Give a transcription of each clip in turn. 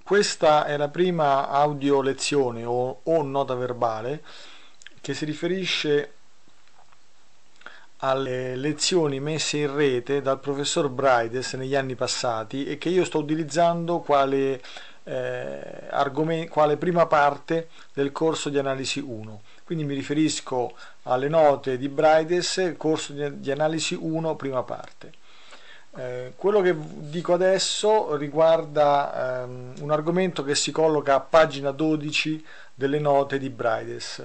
Questa è la prima audio lezione o nota verbale che si riferisce alle lezioni messe in rete dal professor Brides negli anni passati e che io sto utilizzando quale prima parte del corso di analisi 1. Quindi mi riferisco alle note di Brides, corso di analisi 1, prima parte. Quello che dico adesso riguarda un argomento che si colloca a pagina 12 delle note di Brides,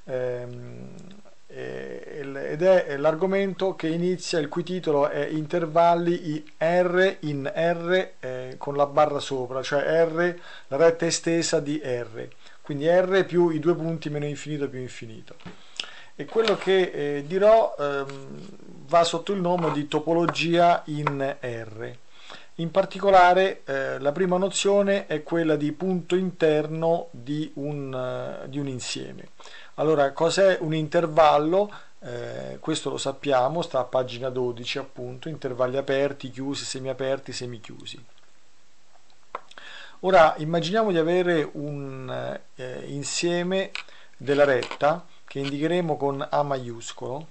ed è l'argomento che inizia, il cui titolo è intervalli in R con la barra sopra, cioè R, la retta estesa di R, quindi R più i due punti meno infinito più infinito. E quello che dirò va sotto il nome di topologia in R. In particolare la prima nozione è quella di punto interno di un insieme. Allora, cos'è un intervallo? Questo lo sappiamo, sta a pagina 12 appunto, intervalli aperti, chiusi, semiaperti, semichiusi. Ora immaginiamo di avere un insieme della retta che indicheremo con A maiuscolo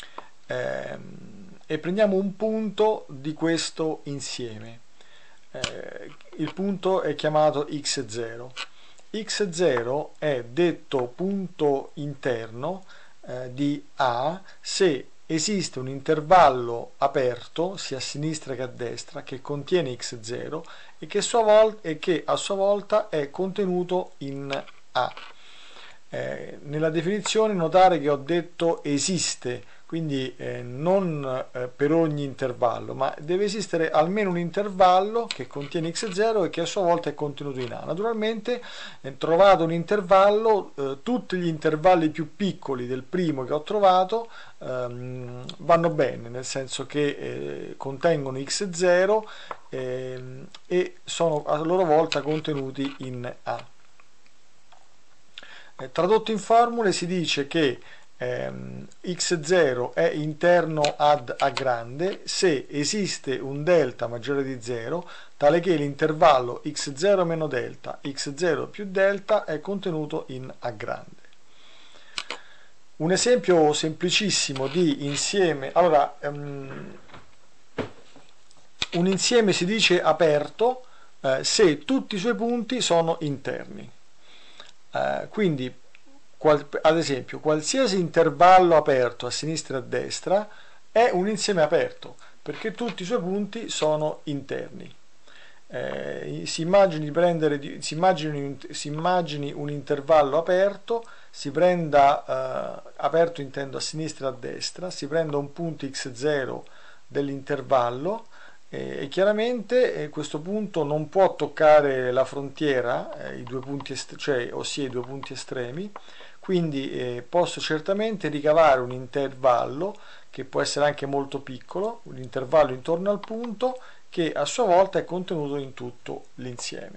e prendiamo un punto di questo insieme. Il punto è chiamato x0. x0 è detto punto interno di A se esiste un intervallo aperto sia a sinistra che a destra che contiene x0 e che a sua volta è contenuto in A. Nella definizione notare che ho detto esiste, quindi non per ogni intervallo, ma deve esistere almeno un intervallo che contiene x0 e che a sua volta è contenuto in A. Naturalmente, trovato un intervallo, tutti gli intervalli più piccoli del primo che ho trovato vanno bene, nel senso che contengono x0 e sono a loro volta contenuti in A. Tradotto in formule si dice che x0 è interno ad A grande se esiste un delta maggiore di 0 tale che l'intervallo x0 meno delta, x0 più delta è contenuto in A grande. Un esempio semplicissimo di insieme, allora un insieme si dice aperto se tutti i suoi punti sono interni. Quindi ad esempio qualsiasi intervallo aperto a sinistra e a destra è un insieme aperto perché tutti i suoi punti sono interni. Si immagini un intervallo aperto, si prenda aperto intendo a sinistra e a destra, si prenda un punto x0 dell'intervallo e chiaramente questo punto non può toccare la frontiera, ossia i due punti estremi, quindi posso certamente ricavare un intervallo che può essere anche molto piccolo, un intervallo intorno al punto che a sua volta è contenuto in tutto l'insieme.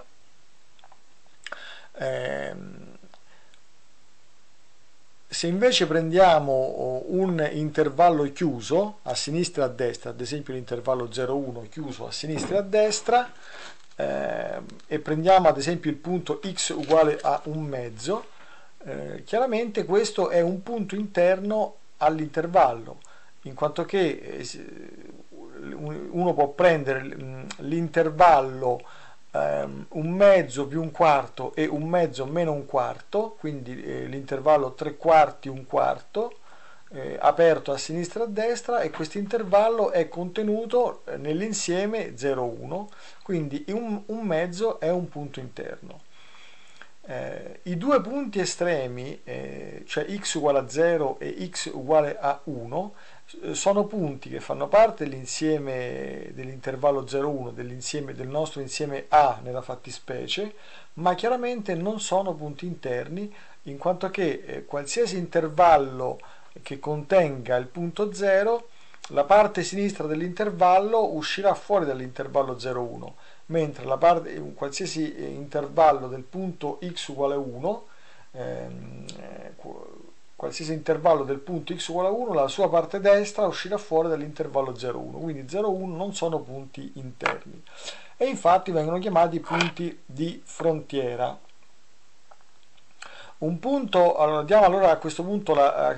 Se invece prendiamo un intervallo chiuso a sinistra e a destra, ad esempio l'intervallo 0,1 chiuso a sinistra e a destra, e prendiamo ad esempio il punto x uguale a un mezzo, chiaramente questo è un punto interno all'intervallo, in quanto che uno può prendere l'intervallo un mezzo più un quarto e un mezzo meno un quarto, quindi l'intervallo 3/4 un quarto aperto a sinistra e a destra, e questo intervallo è contenuto nell'insieme 0,1, quindi un mezzo è un punto interno. I due punti estremi, cioè x uguale a 0 e x uguale a 1, sono punti che fanno parte dell'insieme dell'intervallo 0,1 del nostro insieme A nella fattispecie, ma chiaramente non sono punti interni, in quanto che qualsiasi intervallo che contenga il punto 0, la parte sinistra dell'intervallo uscirà fuori dall'intervallo 0,1, mentre qualsiasi intervallo del punto x uguale a 1, qualsiasi intervallo del punto x uguale a 1, la sua parte destra uscirà fuori dall'intervallo 0,1, quindi 0,1 non sono punti interni. e infatti vengono chiamati punti di frontiera. Un punto, allora diamo allora a questo punto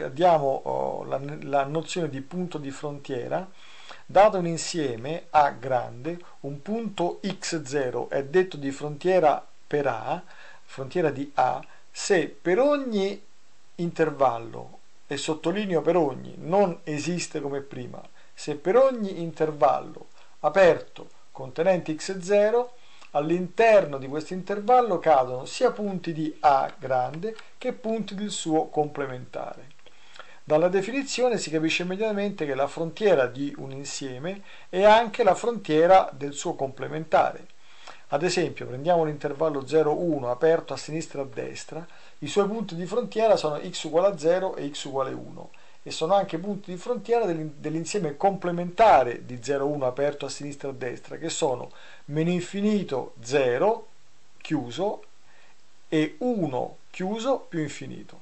la nozione di punto di frontiera. Dato un insieme A grande, un punto x0 è detto di frontiera per A, frontiera di A, se per ogni intervallo, e sottolineo per ogni, non esiste come prima, se per ogni intervallo aperto contenente x0, all'interno di questo intervallo cadono sia punti di A grande che punti del suo complementare. Dalla definizione si capisce immediatamente che la frontiera di un insieme è anche la frontiera del suo complementare. Ad esempio, prendiamo l'intervallo 0, 1 aperto a sinistra e a destra, i suoi punti di frontiera sono x uguale a 0 e x uguale a 1 e sono anche punti di frontiera dell'insieme complementare di 0, 1 aperto a sinistra e a destra, che sono meno infinito 0 chiuso e 1 chiuso più infinito.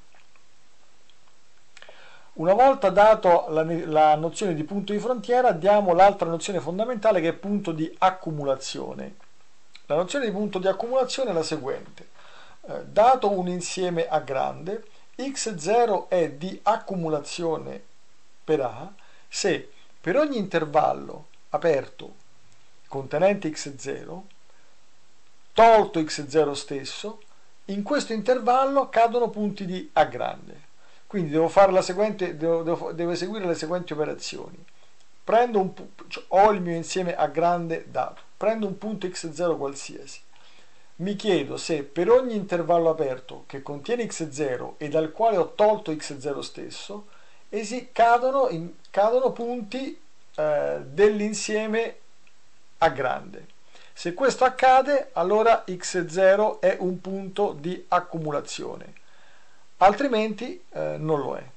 Una volta dato la nozione di punto di frontiera, diamo l'altra nozione fondamentale che è punto di accumulazione. La nozione di punto di accumulazione è la seguente. Dato un insieme A grande, x0 è di accumulazione per A se per ogni intervallo aperto contenente x0, tolto x0 stesso, in questo intervallo cadono punti di A grande. Quindi devo eseguire le seguenti operazioni. Ho il mio insieme A grande dato, prendo un punto x0 qualsiasi, mi chiedo se per ogni intervallo aperto che contiene x0 e dal quale ho tolto x0 stesso, cadono punti dell'insieme A grande. Se questo accade, allora x0 è un punto di accumulazione, altrimenti non lo è.